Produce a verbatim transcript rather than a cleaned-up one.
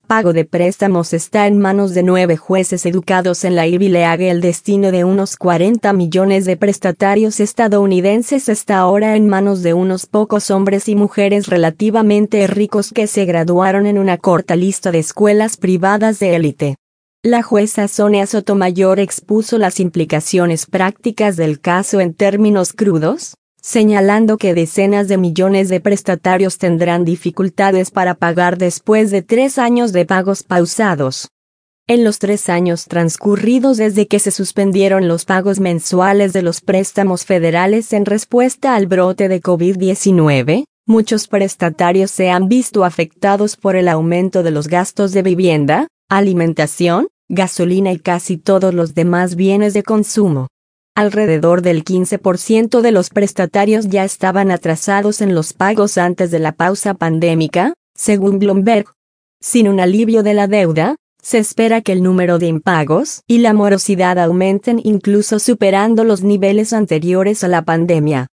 pago de préstamos está en manos de nueve jueces educados en la Ivy League. El destino de unos cuarenta millones de prestatarios estadounidenses está ahora en manos de unos pocos hombres y mujeres relativamente ricos que se graduaron en una corta lista de escuelas privadas de élite. La jueza Sonia Sotomayor expuso las implicaciones prácticas del caso en términos crudos, señalando que decenas de millones de prestatarios tendrán dificultades para pagar después de tres años de pagos pausados. En los tres años transcurridos desde que se suspendieron los pagos mensuales de los préstamos federales en respuesta al brote de COVID diecinueve, muchos prestatarios se han visto afectados por el aumento de los gastos de vivienda, alimentación, gasolina y casi todos los demás bienes de consumo. Alrededor del quince por ciento de los prestatarios ya estaban atrasados en los pagos antes de la pausa pandémica, según Bloomberg. Sin un alivio de la deuda, se espera que el número de impagos y la morosidad aumenten incluso superando los niveles anteriores a la pandemia.